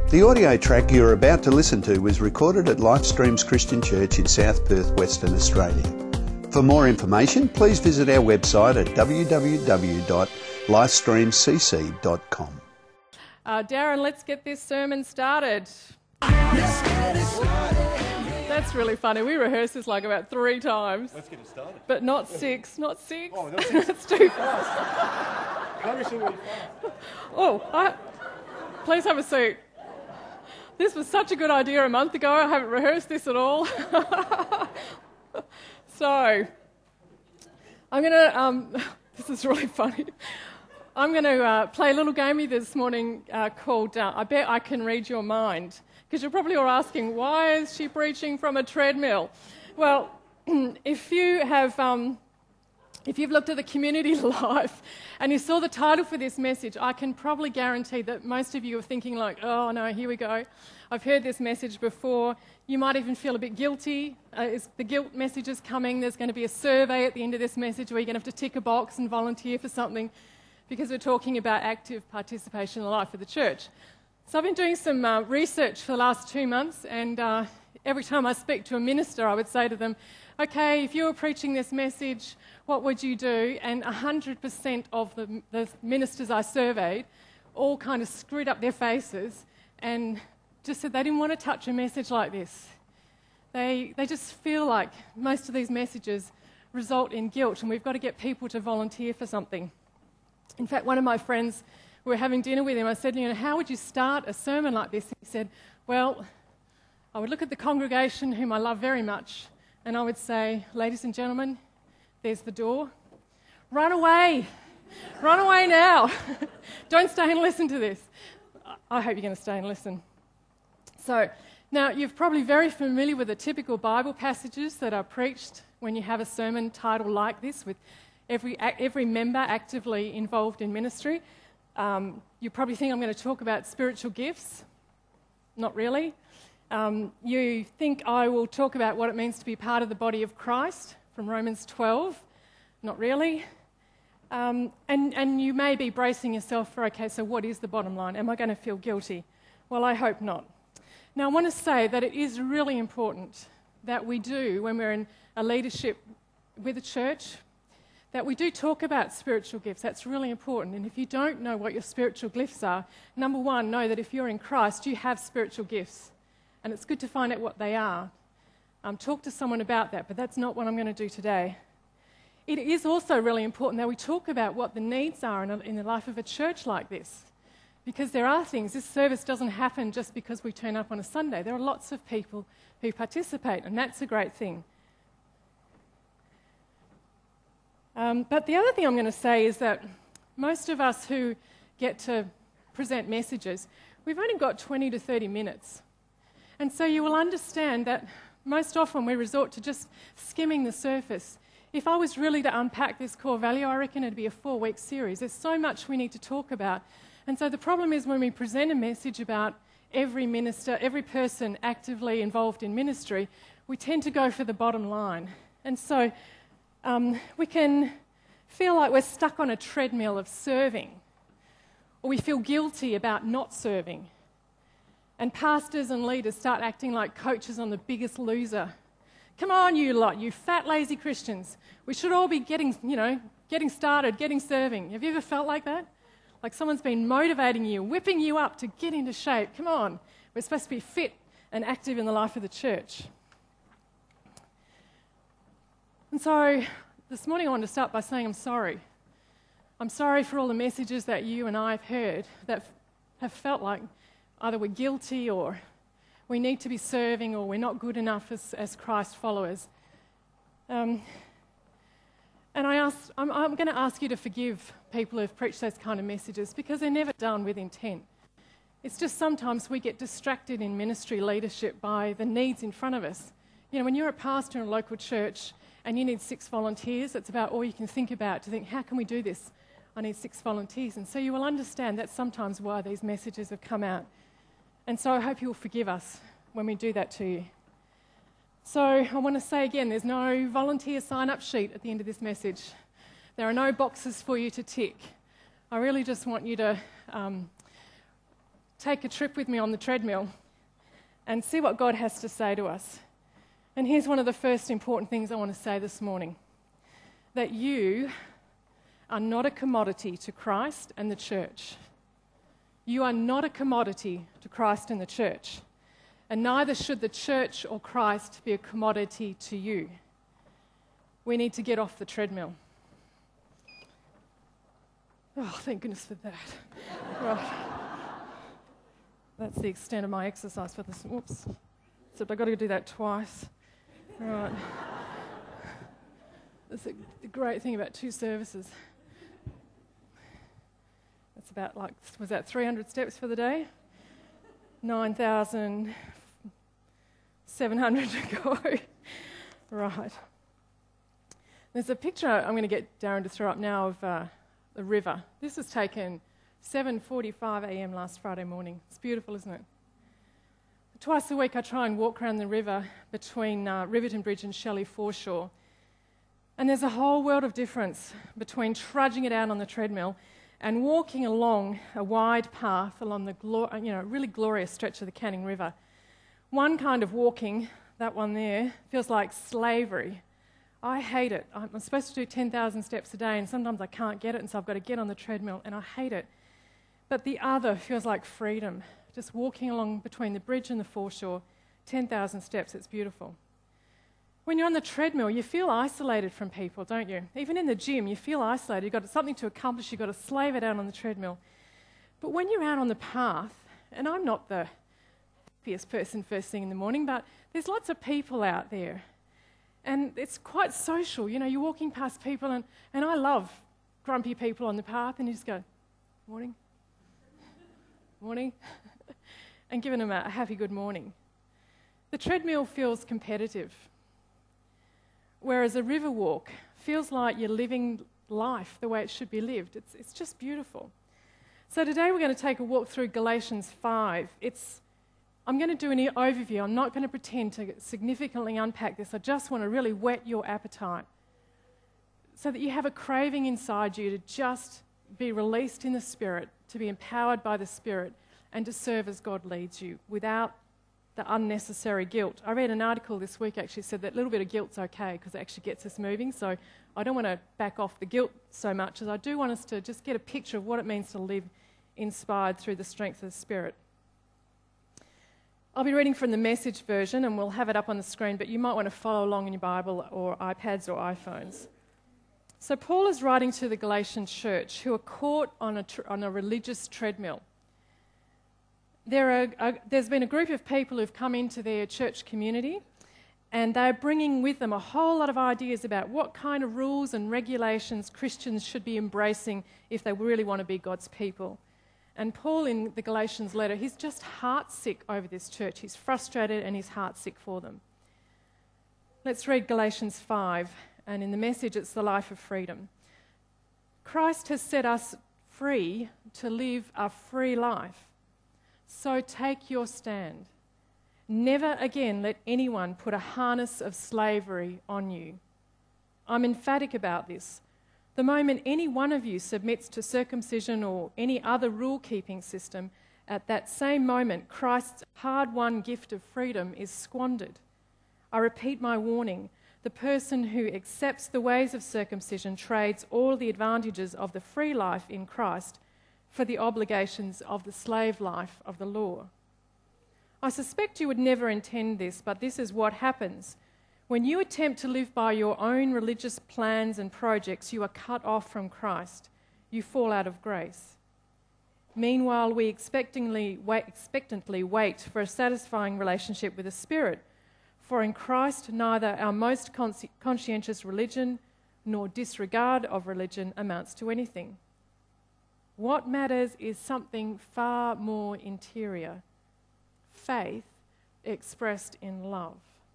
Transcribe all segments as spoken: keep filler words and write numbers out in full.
The audio track you're about to listen to was recorded at Lifestreams Christian Church in South Perth, Western Australia. For more information, please visit our website at w w w dot lifestream c c dot com. Uh, Darren, let's get this sermon started. Let's get it started. That's really funny. We rehearsed this like about three times. Let's get it started. But not six, not six. Oh, not six. That's too fast. Can't you see really fast? Oh, I, please have a seat. This was such a good idea a month ago. I haven't rehearsed this at all. So, I'm going to, um, this is really funny. I'm going to uh, play a little game with you this morning uh, called uh, I Bet I Can Read Your Mind. Because you're probably all asking, why is she preaching from a treadmill? Well, if you have, um, if you've looked at the community life and you saw the title for this message, I can probably guarantee that most of you are thinking like, oh no, here we go. I've heard this message before. You might even feel a bit guilty. Uh, is the guilt message is coming. There's going to be a survey at the end of this message where you're going to have to tick a box and volunteer for something because we're talking about active participation in the life of the church. So I've been doing some uh, research for the last two months and uh, every time I speak to a minister I would say to them, okay, if you were preaching this message, what would you do? And one hundred percent of the, the ministers I surveyed all kind of screwed up their faces and just said they didn't want to touch a message like this. They, they just feel like most of these messages result in guilt and we've got to get people to volunteer for something. In fact, one of my friends, we were having dinner with him, I said, you know, how would you start a sermon like this? He said, well, I would look at the congregation, whom I love very much, and I would say, ladies and gentlemen, there's the door. Run away. Run away now. Don't stay and listen to this. I hope you're going to stay and listen. So, now you're probably very familiar with the typical Bible passages that are preached when you have a sermon title like this, with every, every member actively involved in ministry. Um, you probably think I'm going to talk about spiritual gifts. Not really. Um, you think I will talk about what it means to be part of the body of Christ from Romans twelve. Not really. Um, and, and you may be bracing yourself for, okay, so what is the bottom line? Am I going to feel guilty? Well, I hope not. Now, I want to say that it is really important that we do, when we're in a leadership with a church, that we do talk about spiritual gifts. That's really important. And if you don't know what your spiritual gifts are, number one, know that if you're in Christ, you have spiritual gifts. And it's good to find out what they are. Um, talk to someone about that, but that's not what I'm going to do today. It is also really important that we talk about what the needs are in, a, in the life of a church like this. Because there are things, this service doesn't happen just because we turn up on a Sunday. There are lots of people who participate, and that's a great thing. Um, but the other thing I'm going to say is that most of us who get to present messages, we've only got twenty to thirty minutes. And so you will understand that most often we resort to just skimming the surface. If I was really to unpack this core value, I reckon it'd be a four-week series. There's so much we need to talk about. And so the problem is when we present a message about every minister, every person actively involved in ministry, we tend to go for the bottom line. And so Um, we can feel like we're stuck on a treadmill of serving, or we feel guilty about not serving. And pastors and leaders start acting like coaches on The Biggest Loser. Come on, you lot, you fat, lazy Christians. We should all be getting, you know, getting started, getting serving. Have you ever felt like that? Like someone's been motivating you, whipping you up to get into shape. Come on, we're supposed to be fit and active in the life of the church. And so this morning I want to start by saying I'm sorry. I'm sorry for all the messages that you and I have heard that have felt like either we're guilty or we need to be serving or we're not good enough as, as Christ followers. Um, and I ask, I'm, I'm going to ask you to forgive people who have preached those kind of messages because they're never done with intent. It's just sometimes we get distracted in ministry leadership by the needs in front of us. You know, when you're a pastor in a local church and you need six volunteers, that's about all you can think about, to think, how can we do this? I need six volunteers. And so you will understand that's sometimes why these messages have come out. And so I hope you'll forgive us when we do that to you. So I want to say again, there's no volunteer sign-up sheet at the end of this message. There are no boxes for you to tick. I really just want you to um, take a trip with me on the treadmill and see what God has to say to us. And here's one of the first important things I want to say this morning. That you are not a commodity to Christ and the church. You are not a commodity to Christ and the church. And neither should the church or Christ be a commodity to you. We need to get off the treadmill. Oh, thank goodness for that. Right. That's the extent of my exercise for this. Whoops. Except I've got to do that twice. Right. That's a, the great thing about two services. That's about like, was that three hundred steps for the day? nine thousand seven hundred to go. Right. There's a picture I'm going to get Darren to throw up now of uh, the river. This was taken seven forty-five a.m. last Friday morning. It's beautiful, isn't it? Twice a week I try and walk around the river between uh, Riverton Bridge and Shelley Foreshore. And there's a whole world of difference between trudging it out on the treadmill and walking along a wide path along the glo- you know, really glorious stretch of the Canning River. One kind of walking, that one there, feels like slavery. I hate it. I'm supposed to do ten thousand steps a day, and sometimes I can't get it, and so I've got to get on the treadmill, and I hate it. But the other feels like freedom. Just walking along between the bridge and the foreshore, ten thousand steps, it's beautiful. When you're on the treadmill, you feel isolated from people, don't you? Even in the gym, you feel isolated. You've got something to accomplish. You've got to slave it out on the treadmill. But when you're out on the path, and I'm not the happiest person first thing in the morning, but there's lots of people out there. And it's quite social. You know, you're walking past people, and, and I love grumpy people on the path, and you just go, morning, morning, and giving them a happy good morning. The treadmill feels competitive, whereas a river walk feels like you're living life the way it should be lived. It's, it's just beautiful. So today we're going to take a walk through Galatians five. It's, I'm going to do an overview. I'm not going to pretend to significantly unpack this. I just want to really whet your appetite so that you have a craving inside you to just be released in the Spirit, to be empowered by the Spirit, and to serve as God leads you without the unnecessary guilt. I read an article this week actually said that a little bit of guilt's okay because it actually gets us moving. So I don't want to back off the guilt so much as I do want us to just get a picture of what it means to live inspired through the strength of the Spirit. I'll be reading from the Message version and we'll have it up on the screen, but you might want to follow along in your Bible or iPads or iPhones. So Paul is writing to the Galatian church who are caught on a, tr- on a religious treadmill. There are, uh, there's been a group of people who've come into their church community and they're bringing with them a whole lot of ideas about what kind of rules and regulations Christians should be embracing if they really want to be God's people. And Paul in the Galatians letter, he's just heartsick over this church. He's frustrated and he's heartsick for them. Let's read Galatians five, and in the Message it's the life of freedom. Christ has set us free to live a free life. So take your stand. Never again let anyone put a harness of slavery on you. I'm emphatic about this. The moment any one of you submits to circumcision or any other rule-keeping system, at that same moment Christ's hard-won gift of freedom is squandered. I repeat my warning. The person who accepts the ways of circumcision trades all the advantages of the free life in Christ for the obligations of the slave life of the law. I suspect you would never intend this, but this is what happens. When you attempt to live by your own religious plans and projects, you are cut off from Christ. You fall out of grace. Meanwhile, we expectantly wait, expectantly wait for a satisfying relationship with the Spirit. For in Christ, neither our most consci- conscientious religion nor disregard of religion amounts to anything. What matters is something far more interior. Faith expressed in love.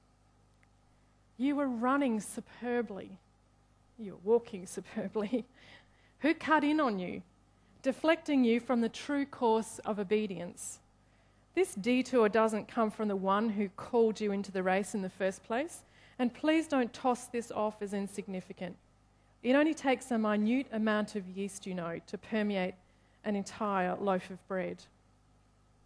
You were running superbly. You were walking superbly. Who cut in on you, deflecting you from the true course of obedience? This detour doesn't come from the one who called you into the race in the first place, and please don't toss this off as insignificant. It only takes a minute amount of yeast, you know, to permeate an entire loaf of bread.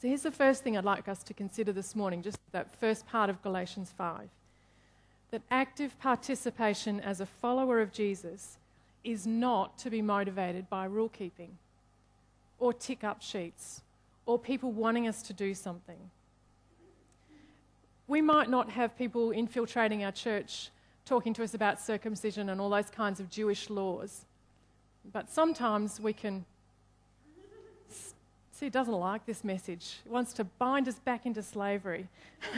So here's the first thing I'd like us to consider this morning, just that first part of Galatians five. That active participation as a follower of Jesus is not to be motivated by rule keeping or tick-up sheets or people wanting us to do something. We might not have people infiltrating our church talking to us about circumcision and all those kinds of Jewish laws, but sometimes we can see it doesn't like this message. It wants to bind us back into slavery.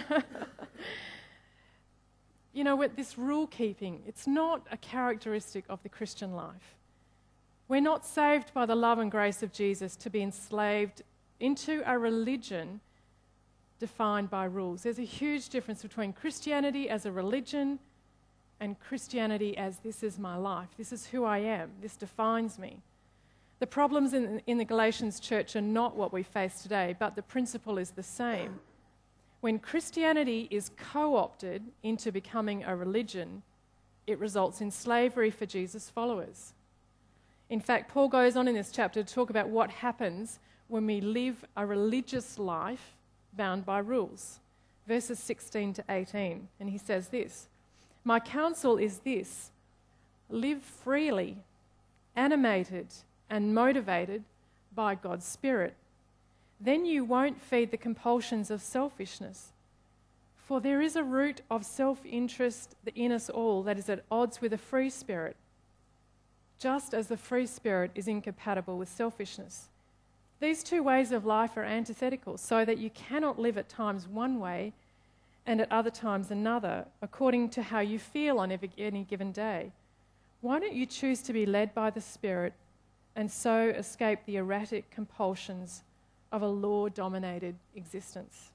You know, with this rule keeping, it's not a characteristic of the Christian life. We're not saved by the love and grace of Jesus to be enslaved into a religion defined by rules. There's a huge difference between Christianity as a religion and Christianity as this is my life, this is who I am, this defines me. The problems in, in the Galatians church are not what we face today, but the principle is the same. When Christianity is co-opted into becoming a religion, it results in slavery for Jesus' followers. In fact, Paul goes on in this chapter to talk about what happens when we live a religious life bound by rules. Verses sixteen to eighteen, and he says this, "My counsel is this, live freely, animated and motivated by God's Spirit. Then you won't feed the compulsions of selfishness. For there is a root of self-interest in us all that is at odds with a free spirit, just as the free spirit is incompatible with selfishness. These two ways of life are antithetical, so that you cannot live at times one way and at other times another, according to how you feel on every, any given day. Why don't you choose to be led by the Spirit and so escape the erratic compulsions of a law-dominated existence?"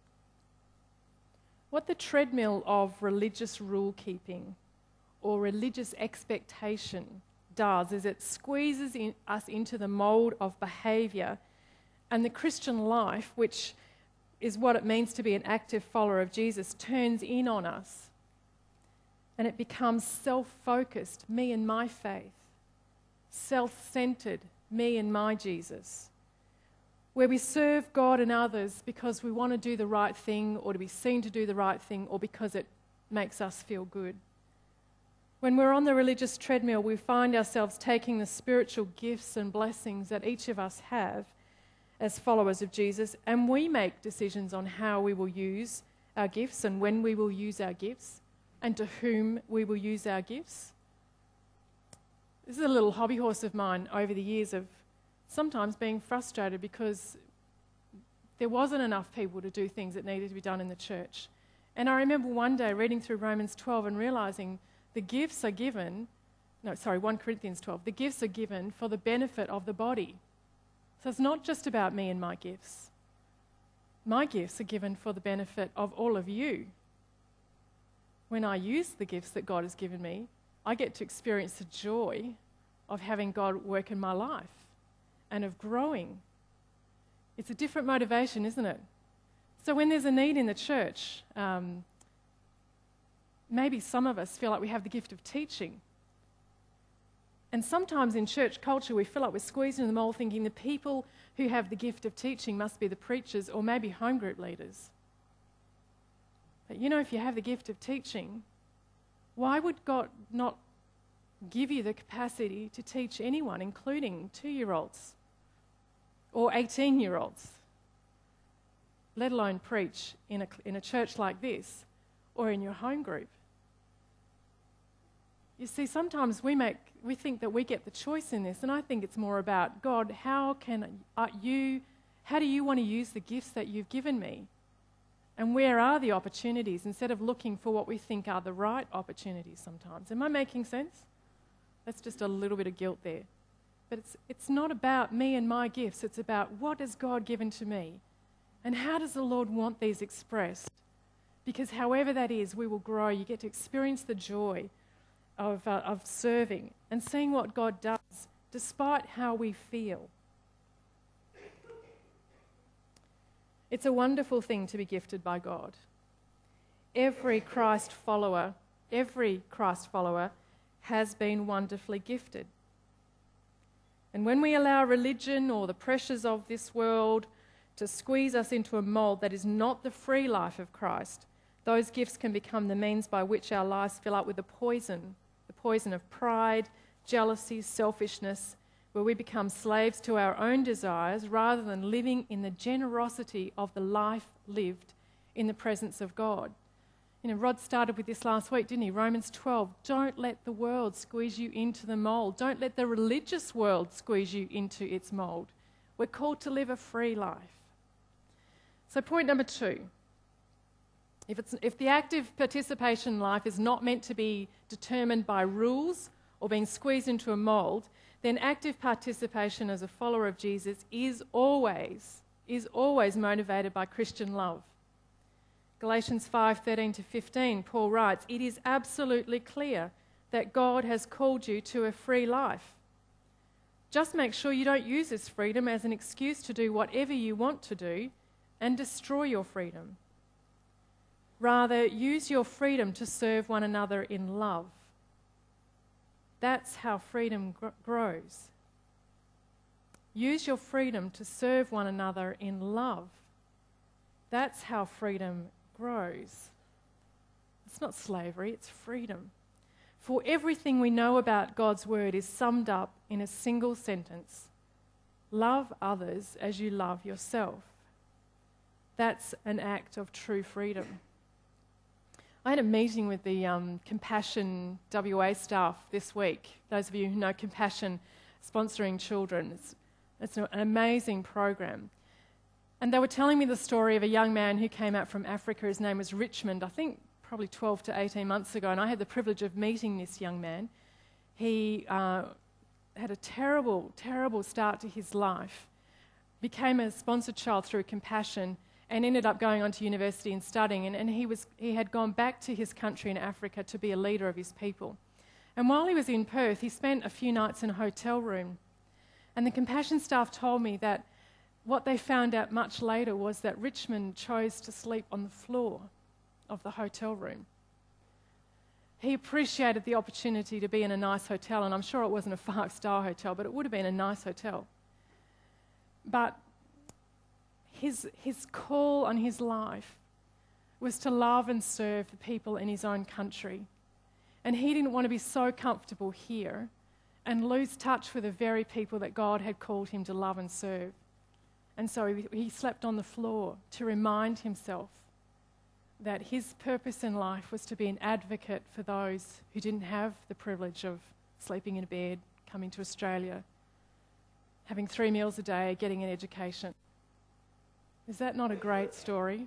What the treadmill of religious rule-keeping or religious expectation does is it squeezes in us into the mould of behaviour, and the Christian life, which is what it means to be an active follower of Jesus, turns in on us, and it becomes self-focused, me and my faith, self-centred, me and my Jesus, where we serve God and others because we want to do the right thing or to be seen to do the right thing or because it makes us feel good. When we're on the religious treadmill, we find ourselves taking the spiritual gifts and blessings that each of us have as followers of Jesus, and we make decisions on how we will use our gifts and when we will use our gifts and to whom we will use our gifts. This is a little hobby horse of mine over the years of sometimes being frustrated because there wasn't enough people to do things that needed to be done in the church. And I remember one day reading through Romans twelve and realising the gifts are given, no, sorry, First Corinthians twelve, the gifts are given for the benefit of the body. So it's not just about me and my gifts. My gifts are given for the benefit of all of you. When I use the gifts that God has given me, I get to experience the joy of having God work in my life and of growing. It's a different motivation, isn't it? So when there's a need in the church, um, maybe some of us feel like we have the gift of teaching. And sometimes in church culture we feel like we're squeezed into the mold thinking the people who have the gift of teaching must be the preachers or maybe home group leaders. But you know, if you have the gift of teaching, why would God not give you the capacity to teach anyone, including two-year-olds or eighteen-year-olds, let alone preach in a, in a church like this or in your home group? You see, sometimes we make we think that we get the choice in this, and I think it's more about, God, how can uh, you, how do you want to use the gifts that you've given me? And where are the opportunities, instead of looking for what we think are the right opportunities sometimes. Am I making sense? That's just a little bit of guilt there. But it's it's not about me and my gifts. It's about what has God given to me and how does the Lord want these expressed? Because however that is, we will grow. You get to experience the joy of, uh, of serving and seeing what God does despite how we feel. It's a wonderful thing to be gifted by God. Every Christ follower, every Christ follower has been wonderfully gifted. And when we allow religion or the pressures of this world to squeeze us into a mould that is not the free life of Christ, those gifts can become the means by which our lives fill up with the poison, the poison of pride, jealousy, selfishness, where we become slaves to our own desires rather than living in the generosity of the life lived in the presence of God. You know, Rod started with this last week, didn't he? Romans twelve, don't let the world squeeze you into the mould. Don't let the religious world squeeze you into its mould. We're called to live a free life. So point number two, if, it's, if the active participation life is not meant to be determined by rules or being squeezed into a mould, then active participation as a follower of Jesus is always, is always motivated by Christian love. Galatians five thirteen to fifteen, Paul writes, it is absolutely clear that God has called you to a free life. Just make sure you don't use this freedom as an excuse to do whatever you want to do and destroy your freedom. Rather, use your freedom to serve one another in love. That's how freedom gr- grows. Use your freedom to serve one another in love. That's how freedom grows. It's not slavery, it's freedom. For everything we know about God's word is summed up in a single sentence. Love others as you love yourself. That's an act of true freedom. I had a meeting with the um, Compassion W A staff this week. Those of you who know Compassion sponsoring children, it's, it's an amazing program. And they were telling me the story of a young man who came out from Africa. His name was Richmond, I think probably twelve to eighteen months ago, and I had the privilege of meeting this young man. He uh, had a terrible, terrible start to his life, became a sponsored child through Compassion, and ended up going on to university and studying. And, and he, was, he had gone back to his country in Africa to be a leader of his people. And while he was in Perth, he spent a few nights in a hotel room. And the Compassion staff told me that what they found out much later was that Richmond chose to sleep on the floor of the hotel room. He appreciated the opportunity to be in a nice hotel, and I'm sure it wasn't a five-star hotel, but it would have been a nice hotel. But his, his call on his life was to love and serve the people in his own country. And he didn't want to be so comfortable here and lose touch with the very people that God had called him to love and serve. And so he, he slept on the floor to remind himself that his purpose in life was to be an advocate for those who didn't have the privilege of sleeping in a bed, coming to Australia, having three meals a day, getting an education. Is that not a great story?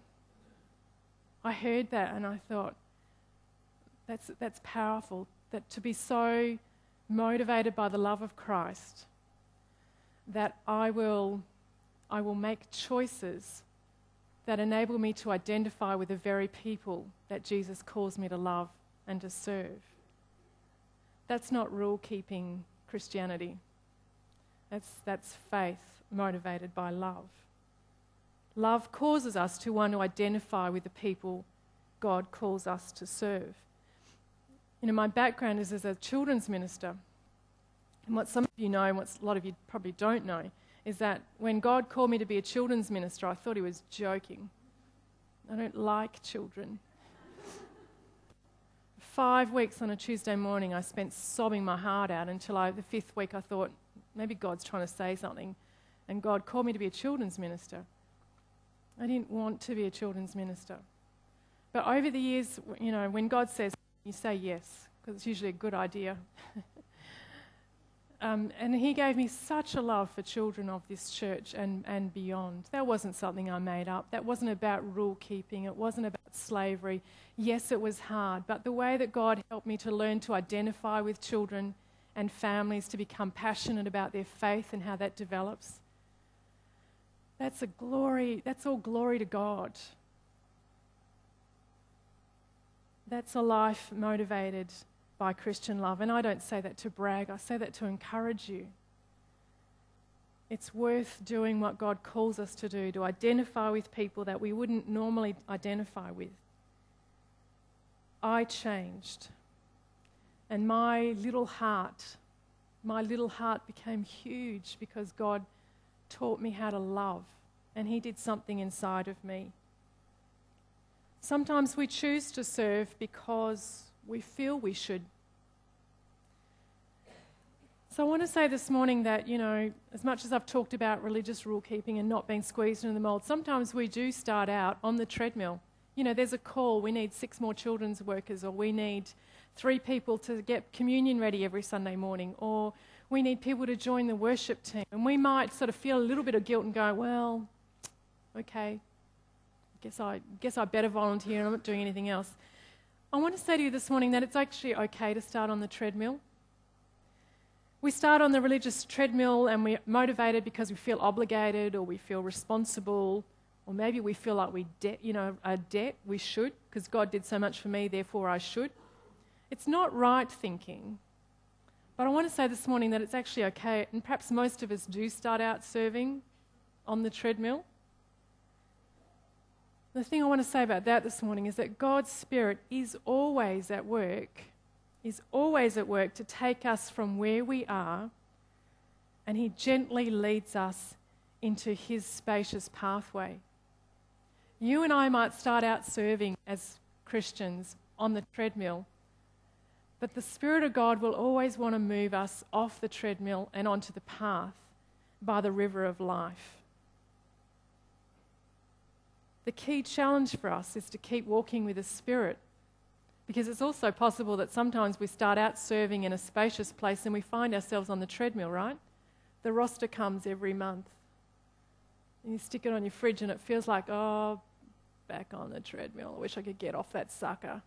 I heard that and I thought, that's, that's powerful, that to be so motivated by the love of Christ that I will... I will make choices that enable me to identify with the very people that Jesus calls me to love and to serve. That's not rule-keeping Christianity. That's, that's faith motivated by love. Love causes us to want to identify with the people God calls us to serve. You know, my background is as a children's minister. And what some of you know, and what a lot of you probably don't know, is that when God called me to be a children's minister, I thought he was joking. I don't like children. Five weeks on a Tuesday morning, I spent sobbing my heart out until I, the fifth week I thought, maybe God's trying to say something. And God called me to be a children's minister. I didn't want to be a children's minister. But over the years, you know, when God says, you say yes, because it's usually a good idea. Um, and he gave me such a love for children of this church and, and beyond. That wasn't something I made up. That wasn't about rule keeping. It wasn't about slavery. Yes, it was hard, but the way that God helped me to learn to identify with children and families, to become passionate about their faith and how that develops, that's a glory, that's all glory to God. That's a life motivated by Christian love. And I don't say that to brag, I say that to encourage you. It's worth doing what God calls us to do, to identify with people that we wouldn't normally identify with. I changed. And my little heart, my little heart became huge because God taught me how to love and he did something inside of me. Sometimes we choose to serve because we feel we should. So I want to say this morning that, you know, as much as I've talked about religious rule keeping and not being squeezed into the mould, sometimes we do start out on the treadmill. You know, there's a call, we need six more children's workers, or we need three people to get communion ready every Sunday morning, or we need people to join the worship team. And we might sort of feel a little bit of guilt and go, well, okay, guess I guess I better volunteer, I'm not doing anything else. I want to say to you this morning that it's actually okay to start on the treadmill. We start on the religious treadmill and we're motivated because we feel obligated or we feel responsible, or maybe we feel like we de- you know, a debt, we should, because God did so much for me, therefore I should. It's not right thinking. But I want to say this morning that it's actually okay, and perhaps most of us do start out serving on the treadmill. The thing I want to say about that this morning is that God's Spirit is always at work, is always at work to take us from where we are, and he gently leads us into his spacious pathway. You and I might start out serving as Christians on the treadmill, but the Spirit of God will always want to move us off the treadmill and onto the path by the river of life. The key challenge for us is to keep walking with the Spirit, because it's also possible that sometimes we start out serving in a spacious place and we find ourselves on the treadmill, right? The roster comes every month. And you stick it on your fridge and it feels like, oh, back on the treadmill. I wish I could get off that sucker.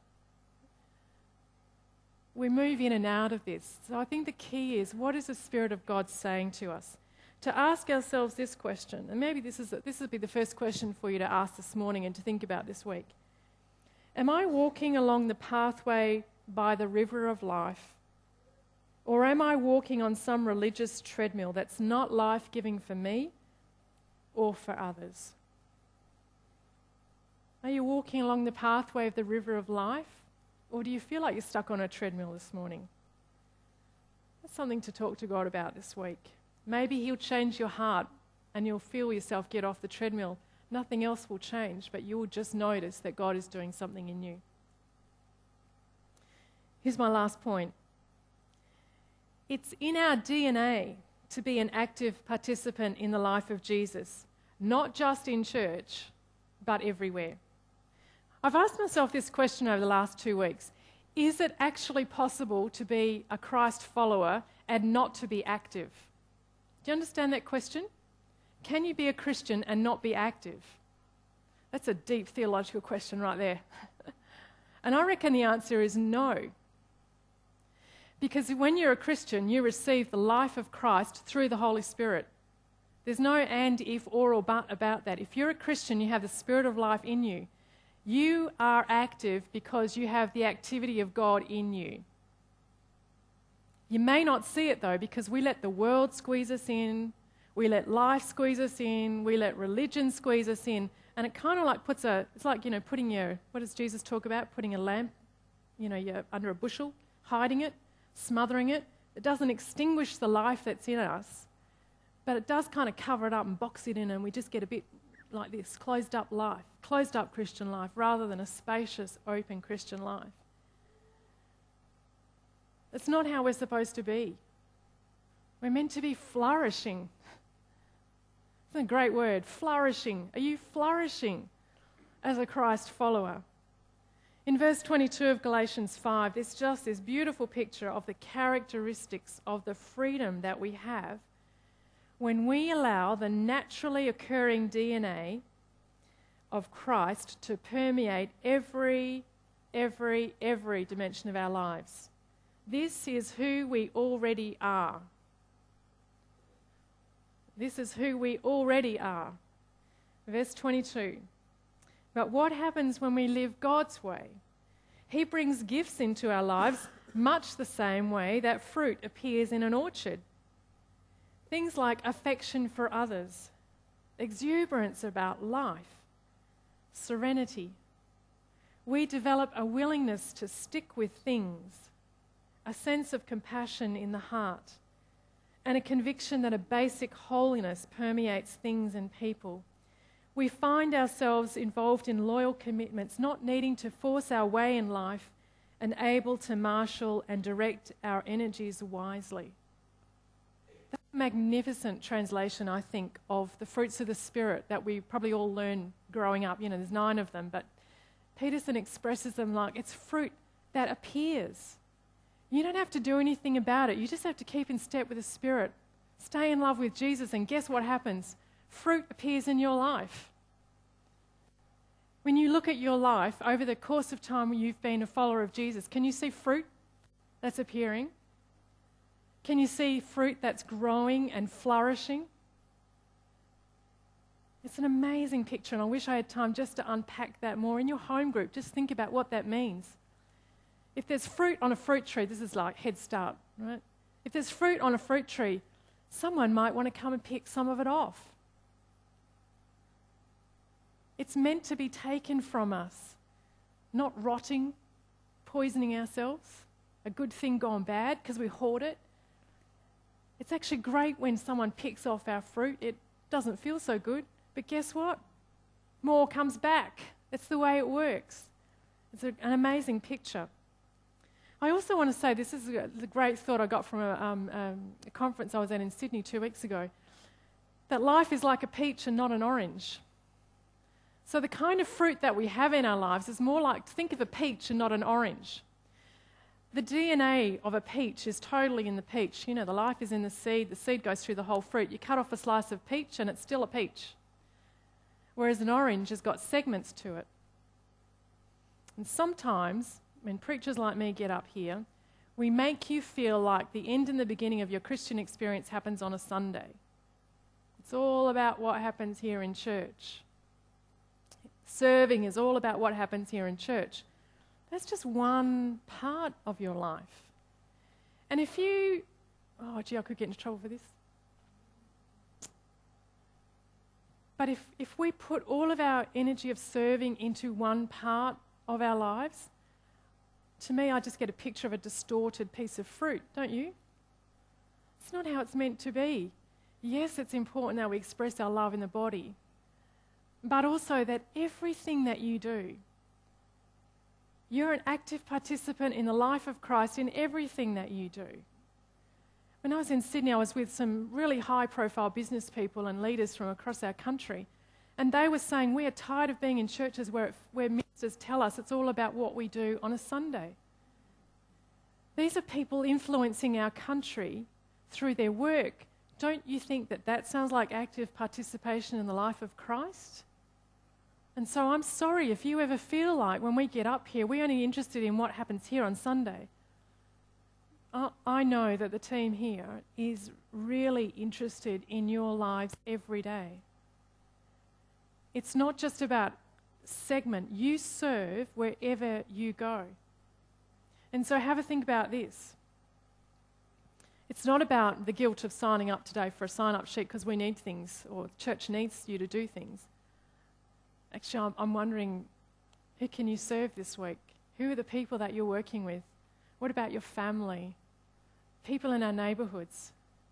We move in and out of this. So I think the key is, what is the Spirit of God saying to us? To ask ourselves this question, and maybe this is a, this would be the first question for you to ask this morning and to think about this week. Am I walking along the pathway by the river of life, or am I walking on some religious treadmill that's not life-giving for me or for others? Are you walking along the pathway of the river of life, or do you feel like you're stuck on a treadmill this morning? That's something to talk to God about this week. Maybe he'll change your heart and you'll feel yourself get off the treadmill. Nothing else will change, but you'll just notice that God is doing something in you. Here's my last point. It's in our D N A to be an active participant in the life of Jesus, not just in church, but everywhere. I've asked myself this question over the last two weeks. Is it actually possible to be a Christ follower and not to be active? Do you understand that question? Can you be a Christian and not be active? That's a deep theological question right there. And I reckon the answer is no. Because when you're a Christian, you receive the life of Christ through the Holy Spirit. There's no and, if, or, or but about that. If you're a Christian, you have the Spirit of life in you. You are active because you have the activity of God in you. You may not see it though, because we let the world squeeze us in, we let life squeeze us in, we let religion squeeze us in, and it kind of like puts a, it's like, you know, putting your, what does Jesus talk about? Putting a lamp, you know, you're under a bushel, hiding it, smothering it. It doesn't extinguish the life that's in us, but it does kind of cover it up and box it in, and we just get a bit like this, closed up life, closed up Christian life, rather than a spacious, open Christian life. That's not how we're supposed to be. We're meant to be flourishing. It's a great word, flourishing. Are you flourishing as a Christ follower? In verse twenty-two of Galatians five, there's just this beautiful picture of the characteristics of the freedom that we have when we allow the naturally occurring D N A of Christ to permeate every, every, every dimension of our lives. This is who we already are. This is who we already are. Verse twenty-two. But what happens when we live God's way? He brings gifts into our lives much the same way that fruit appears in an orchard. Things like affection for others, exuberance about life, serenity. We develop a willingness to stick with things, a sense of compassion in the heart, and a conviction that a basic holiness permeates things and people. we find ourselves involved in loyal commitments, not needing to force our way in life and able to marshal and direct our energies wisely. That's a magnificent translation, I think, of the fruits of the Spirit that we probably all learn growing up. You know, there's nine of them, but Peterson expresses them like it's fruit that appears. You don't have to do anything about it. You just have to keep in step with the Spirit. Stay in love with Jesus, and guess what happens? Fruit appears in your life. When you look at your life over the course of time when you've been a follower of Jesus, can you see fruit that's appearing? Can you see fruit that's growing and flourishing? It's an amazing picture, and I wish I had time just to unpack that more. In your home group, just think about what that means. If there's fruit on a fruit tree, this is like head start, right? If there's fruit on a fruit tree, someone might want to come and pick some of it off. It's meant to be taken from us, not rotting, poisoning ourselves, a good thing gone bad because we hoard it. It's actually great when someone picks off our fruit. It doesn't feel so good, but guess what? More comes back. It's the way it works. It's a, an amazing picture. I also want to say, this is a, the great thought I got from a, um, um, a conference I was at in Sydney two weeks ago, that life is like a peach and not an orange. So the kind of fruit that we have in our lives is more like, think of a peach and not an orange. The D N A of a peach is totally in the peach. You know, the life is in the seed. The seed goes through the whole fruit. You cut off a slice of peach and it's still a peach. Whereas an orange has got segments to it. And sometimes, when preachers like me get up here, we make you feel like the end and the beginning of your Christian experience happens on a Sunday. It's all about what happens here in church. Serving is all about what happens here in church. That's just one part of your life. And if you... Oh, gee, I could get into trouble for this. But if, if we put all of our energy of serving into one part of our lives, to me, I just get a picture of a distorted piece of fruit, don't you? It's not how it's meant to be. Yes, it's important that we express our love in the body, but also that everything that you do, you're an active participant in the life of Christ in everything that you do. When I was in Sydney, I was with some really high-profile business people and leaders from across our country, and they were saying, we are tired of being in churches where, it, where ministers tell us it's all about what we do on a Sunday. These are people influencing our country through their work. Don't you think that that sounds like active participation in the life of Christ? And so I'm sorry if you ever feel like when we get up here, we're only interested in what happens here on Sunday. I know that the team here is really interested in your lives every day. It's not just about segment. You serve wherever you go. And so have a think about this. It's not about the guilt of signing up today for a sign-up sheet because we need things, or the church needs you to do things. Actually, I'm, I'm wondering, who can you serve this week? Who are the people that you're working with? What about your family? People in our neighbourhoods?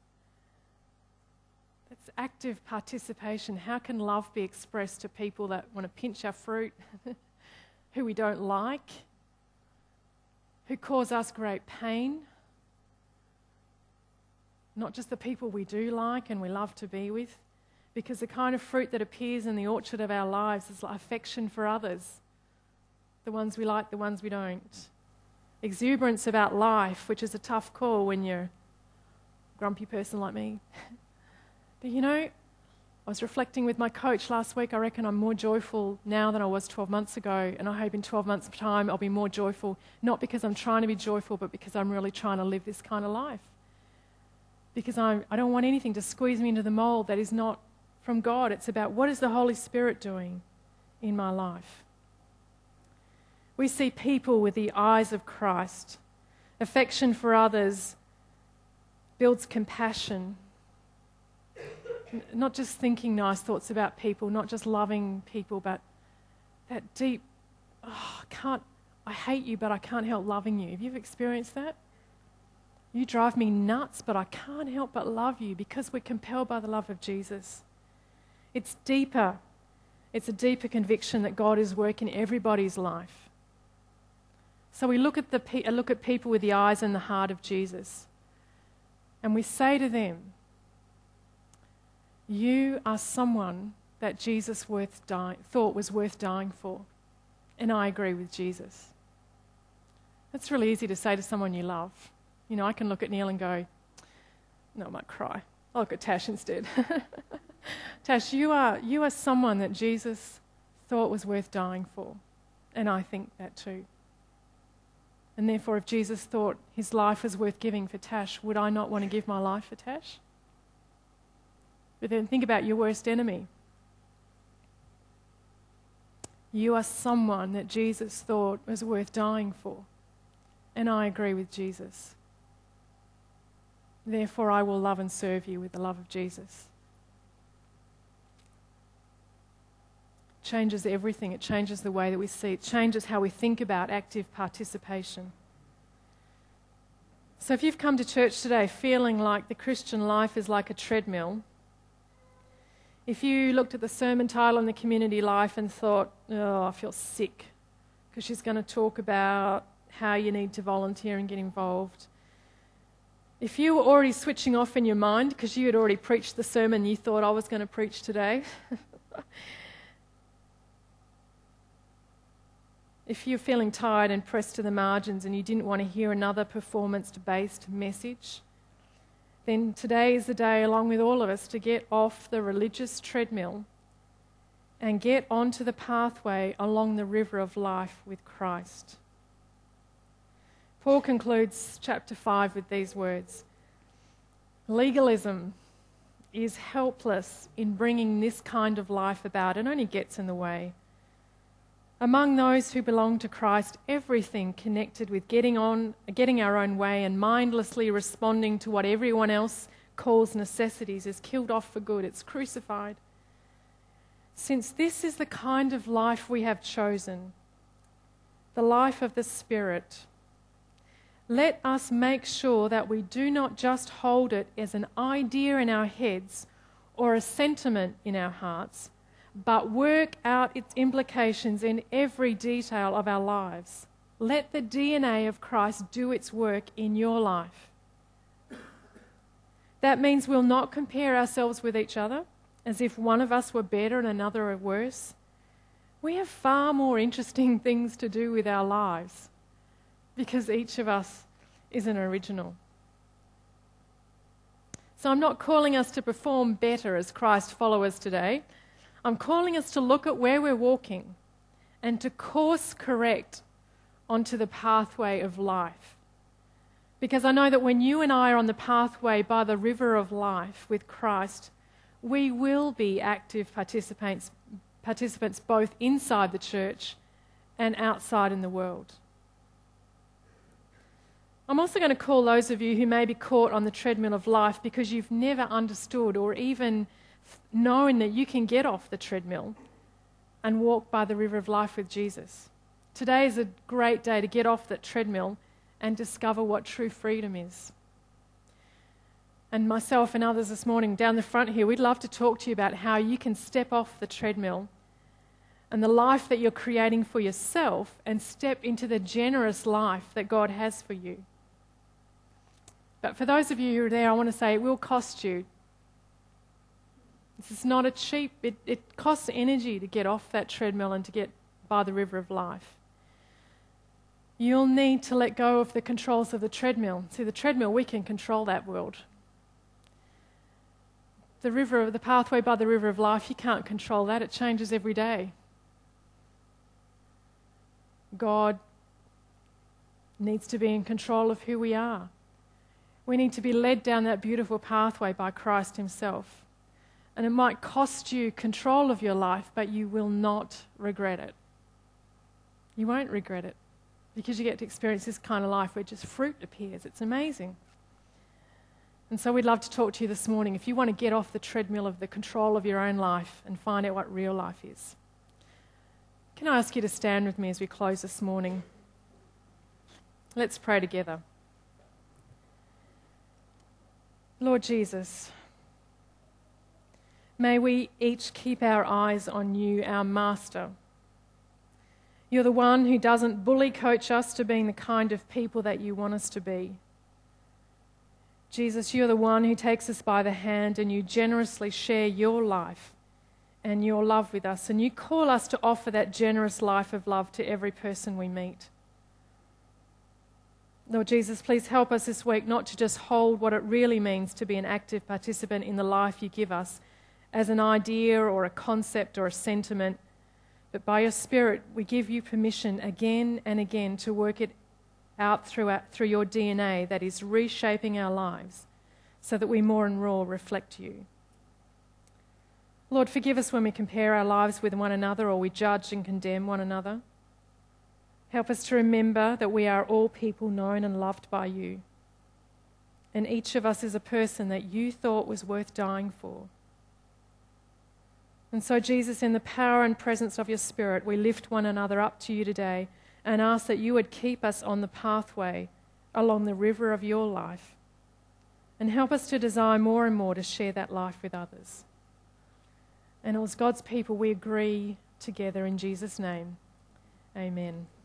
That's active participation. How can love be expressed to people that want to pinch our fruit, who we don't like, who cause us great pain? Not just the people we do like and we love to be with, because the kind of fruit that appears in the orchard of our lives is like affection for others, the ones we like, the ones we don't. Exuberance about life, which is a tough call when you're a grumpy person like me. But you know, I was reflecting with my coach last week. I reckon I'm more joyful now than I was twelve months ago, and I hope in twelve months' time I'll be more joyful, not because I'm trying to be joyful, but because I'm really trying to live this kind of life. Because I'm, I don't want anything to squeeze me into the mould that is not from God. It's about what is the Holy Spirit doing in my life. We see people with the eyes of Christ. Affection for others builds compassion. Not just thinking nice thoughts about people, not just loving people, but that deep, oh, I can't, I hate you, but I can't help loving you. Have you ever experienced that? You drive me nuts, but I can't help but love you because we're compelled by the love of Jesus. It's deeper It's a deeper conviction that God is working everybody's life. So we look at, the pe- look at people with the eyes and the heart of Jesus, and we say to them, you are someone that Jesus worth die- thought was worth dying for. And I agree with Jesus. That's really easy to say to someone you love. You know, I can look at Neil and go, no, I might cry. I'll look at Tash instead. Tash, you are, you are someone that Jesus thought was worth dying for. And I think that too. And therefore, if Jesus thought his life was worth giving for Tash, would I not want to give my life for Tash? But then think about your worst enemy. You are someone that Jesus thought was worth dying for. And I agree with Jesus. Therefore, I will love and serve you with the love of Jesus. It changes everything. It changes the way that we see. It changes how we think about active participation. So if you've come to church today feeling like the Christian life is like a treadmill, if you looked at the sermon title on the community life and thought, oh, I feel sick, because she's going to talk about how you need to volunteer and get involved. If you were already switching off in your mind because you had already preached the sermon you thought I was going to preach today, if you're feeling tired and pressed to the margins and you didn't want to hear another performance-based message, then today is the day, along with all of us, to get off the religious treadmill and get onto the pathway along the river of life with Christ. Paul concludes chapter five with these words: legalism is helpless in bringing this kind of life about. It only gets in the way. Among those who belong to Christ, everything connected with getting on, getting our own way and mindlessly responding to what everyone else calls necessities is killed off for good. It's crucified. Since this is the kind of life we have chosen, the life of the Spirit, let us make sure that we do not just hold it as an idea in our heads or a sentiment in our hearts, but work out its implications in every detail of our lives. Let the D N A of Christ do its work in your life. That means we'll not compare ourselves with each other as if one of us were better and another were worse. We have far more interesting things to do with our lives because each of us is an original. So I'm not calling us to perform better as Christ followers today. I'm calling us to look at where we're walking and to course correct onto the pathway of life. Because I know that when you and I are on the pathway by the river of life with Christ, we will be active participants, participants both inside the church and outside in the world. I'm also going to call those of you who may be caught on the treadmill of life because you've never understood or even knowing that you can get off the treadmill and walk by the river of life with Jesus. Today is a great day to get off that treadmill and discover what true freedom is. And myself and others this morning down the front here, we'd love to talk to you about how you can step off the treadmill and the life that you're creating for yourself and step into the generous life that God has for you. But for those of you who are there, I want to say it will cost you. This is not a cheap, it, it costs energy to get off that treadmill and to get by the river of life. You'll need to let go of the controls of the treadmill. See, the treadmill, we can control that world. The river, the pathway by the river of life, you can't control that. It changes every day. God needs to be in control of who we are. We need to be led down that beautiful pathway by Christ himself. And it might cost you control of your life, but you will not regret it. You won't regret it because you get to experience this kind of life where just fruit appears. It's amazing. And so we'd love to talk to you this morning if you want to get off the treadmill of the control of your own life and find out what real life is. Can I ask you to stand with me as we close this morning? Let's pray together. Lord Jesus, May we each keep our eyes on you, our Master. You're the one who doesn't bully coach us to being the kind of people that you want us to be. Jesus, you're the one who takes us by the hand and you generously share your life and your love with us, and you call us to offer that generous life of love to every person we meet. Lord Jesus, please help us this week not to just hold what it really means to be an active participant in the life you give us as an idea or a concept or a sentiment, but by your Spirit we give you permission again and again to work it out through, our, through your D N A that is reshaping our lives so that we more and more reflect you. Lord, forgive us when we compare our lives with one another or we judge and condemn one another. Help us to remember that we are all people known and loved by you. And each of us is a person that you thought was worth dying for. And so, Jesus, in the power and presence of your Spirit, we lift one another up to you today and ask that you would keep us on the pathway along the river of your life and help us to desire more and more to share that life with others. And as God's people, we agree together in Jesus' name. Amen.